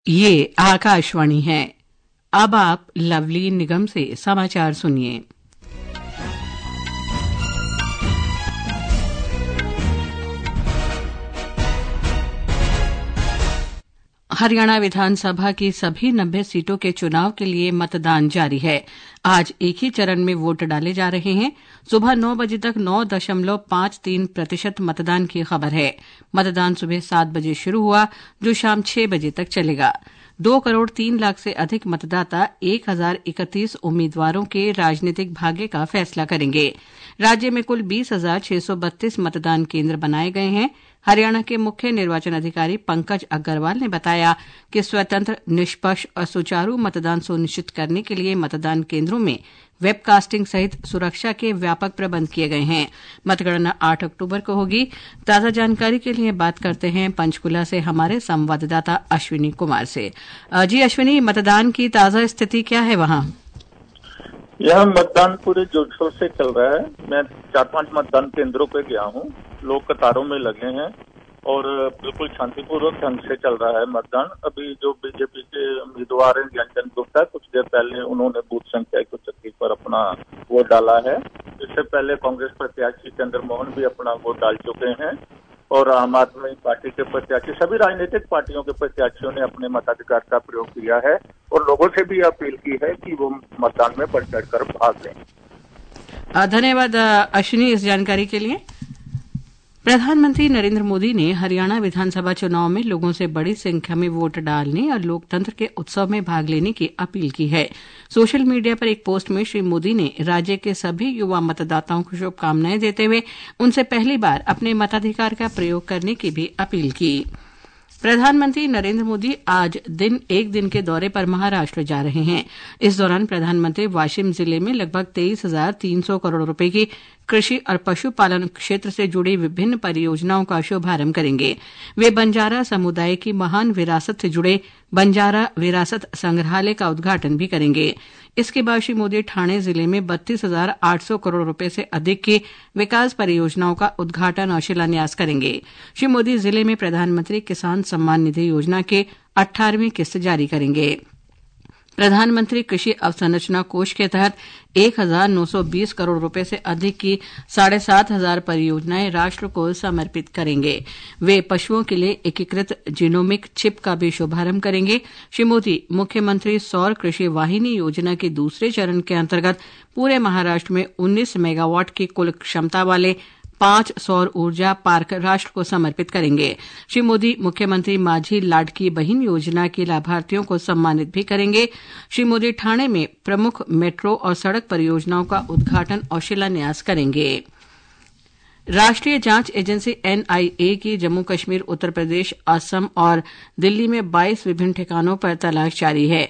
ये आकाशवाणी है। अब आप लवली निगम से समाचार सुनिए। हरियाणा विधानसभा की सभी 90 सीटों के चुनाव के लिए मतदान जारी है। आज एक ही चरण में वोट डाले जा रहे हैं। सुबह 9 बजे तक 9.53% मतदान की खबर है। मतदान सुबह 7 बजे शुरू हुआ, जो शाम 6 बजे तक चलेगा। 2 करोड़ 3 लाख से अधिक मतदाता 1031 उम्मीदवारों के राजनीतिक भाग्य का फैसला करेंगे। राज्य में कुल 20,632 मतदान केंद्र बनाए गए हैं। हरियाणा के मुख्य निर्वाचन अधिकारी पंकज अग्रवाल ने बताया कि स्वतंत्र, निष्पक्ष और सुचारू मतदान सुनिश्चित करने के लिए मतदान केंद्रों में वेबकास्टिंग सहित सुरक्षा के व्यापक प्रबंध किए गए हैं। मतगणना 8 अक्टूबर को होगी। ताजा जानकारी के लिए बात करते हैं पंचकुला से हमारे संवाददाता अश्विनी कुमार से। जी अश्विनी, मतदान की ताजा स्थिति क्या है वहां? यह मतदान पूरे जोर शोर से चल रहा है। मैं 4-5 मतदान केंद्रों पे गया हूँ। लोग कतारों में लगे हैं और बिल्कुल शांतिपूर्वक ढंग से चल रहा है मतदान। अभी जो बीजेपी के उम्मीदवार हैं ज्ञानचंद गुप्ता, कुछ देर पहले उन्होंने बूथ संख्या 136 पर अपना वोट डाला है। इससे पहले कांग्रेस प्रत्याशी चंद्रमोहन भी अपना वोट डाल चुके हैं और आम आदमी पार्टी के प्रत्याशी, सभी राजनीतिक पार्टियों के प्रत्याशियों ने अपने मताधिकार का प्रयोग किया है और लोगों से भी अपील की है कि वो मतदान में बढ़ चढ़कर भाग लें। धन्यवाद अश्विनी इस जानकारी के लिए। प्रधानमंत्री नरेंद्र मोदी ने हरियाणा विधानसभा चुनाव में लोगों से बड़ी संख्या में वोट डालने और लोकतंत्र के उत्सव में भाग लेने की अपील की है। सोशल मीडिया पर एक पोस्ट में श्री मोदी ने राज्य के सभी युवा मतदाताओं को शुभकामनाएं देते हुए उनसे पहली बार अपने मताधिकार का प्रयोग करने की भी अपील की। प्रधानमंत्री नरेंद्र मोदी आज एक दिन के दौरे पर महाराष्ट्र जा रहे हैं। इस दौरान प्रधानमंत्री वाशिम जिले में लगभग 23,300 करोड़ रुपए की कृषि और पशुपालन क्षेत्र से जुड़ी विभिन्न परियोजनाओं का शुभारंभ करेंगे। वे बंजारा समुदाय की महान विरासत से जुड़े बंजारा विरासत संग्रहालय का उद्घाटन भी करेंगे। इसके बाद श्री मोदी ठाणे जिले में 32,800 करोड़ रुपए से अधिक की विकास परियोजनाओं का उद्घाटन और शिलान्यास करेंगे। श्री मोदी जिले में प्रधानमंत्री किसान सम्मान निधि योजना के 18वीं किस्त जारी करेंगे। प्रधानमंत्री कृषि अवसंरचना कोष के तहत 1,920 करोड़ रुपए से अधिक की 7,500 परियोजनाएं राष्ट्र को समर्पित करेंगे। वे पशुओं के लिए एकीकृत जीनोमिक चिप का भी शुभारंभ करेंगे। श्री मोदी मुख्यमंत्री सौर कृषि वाहिनी योजना के दूसरे चरण के अंतर्गत पूरे महाराष्ट्र में 19 मेगावाट की कुल क्षमता वाले 5 सौर ऊर्जा पार्क राष्ट्र को समर्पित करेंगे। श्री मोदी मुख्यमंत्री माझी लाडकी बहन योजना के लाभार्थियों को सम्मानित भी करेंगे। श्री मोदी ठाणे में प्रमुख मेट्रो और सड़क परियोजनाओं का उद्घाटन और शिलान्यास करेंगे। राष्ट्रीय जांच एजेंसी NIA की जम्मू कश्मीर, उत्तर प्रदेश, असम और दिल्ली में 22 विभिन्न ठिकानों पर तलाशी जारी है।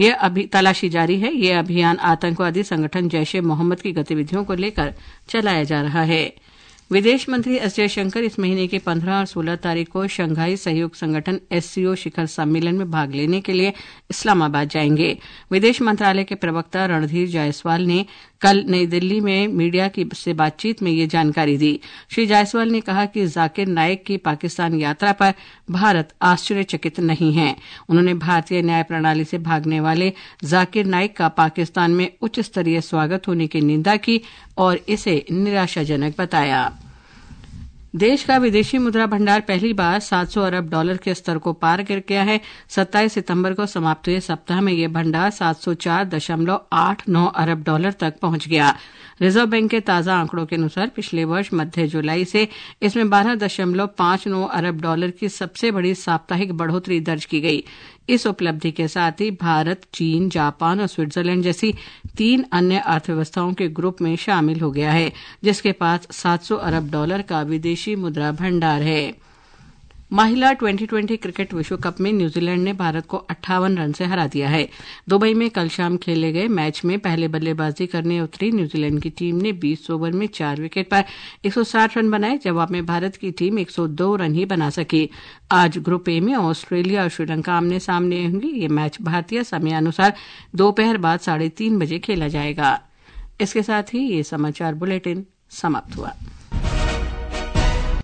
यह अभियान आतंकवादी संगठन जैश ए मोहम्मद की गतिविधियों को लेकर चलाया जा रहा है। विदेश मंत्री एस जयशंकर इस महीने की 15 और 16 तारीख को शंघाई सहयोग संगठन SCO शिखर सम्मेलन में भाग लेने के लिए इस्लामाबाद जाएंगे। विदेश मंत्रालय के प्रवक्ता रणधीर जायसवाल ने कल नई दिल्ली में मीडिया से बातचीत में ये जानकारी दी। श्री जायसवाल ने कहा कि जाकिर नाइक की पाकिस्तान यात्रा पर भारत आश्चर्यचकित नहीं है। उन्होंने भारतीय न्याय प्रणाली से भागने वाले जाकिर नाइक का पाकिस्तान में उच्च स्तरीय स्वागत होने की निंदा की और इसे निराशाजनक बताया। देश का विदेशी मुद्रा भंडार पहली बार $700 अरब के स्तर को पार कर गया है। 27 सितंबर को समाप्त हुए सप्ताह में यह भंडार $704.89 अरब तक पहुंच गया। रिजर्व बैंक के ताजा आंकड़ों के अनुसार पिछले वर्ष मध्य जुलाई से इसमें $12.59 अरब की सबसे बड़ी साप्ताहिक बढ़ोतरी दर्ज की गई। इस उपलब्धि के साथ ही भारत, चीन, जापान और स्विट्जरलैंड जैसी 3 अन्य अर्थव्यवस्थाओं के ग्रुप में शामिल हो गया है, जिसके पास $700 अरब का विदेशी मुद्रा भंडार है। महिला 2020 क्रिकेट विश्व कप में न्यूजीलैंड ने भारत को 58 रन से हरा दिया है। दुबई में कल शाम खेले गए मैच में पहले बल्लेबाजी करने उतरी न्यूजीलैंड की टीम ने 20 ओवर में 4 विकेट पर 160 रन बनाए। जवाब में भारत की टीम 102 रन ही बना सकी। आज ग्रुप ए में ऑस्ट्रेलिया और श्रीलंका आमने सामने होंगे। ये मैच भारतीय समयानुसार दोपहर बाद 3:30 बजे खेला जाएगा। इसके साथ ही ये समाचार बुलेटिन समाप्त हुआ।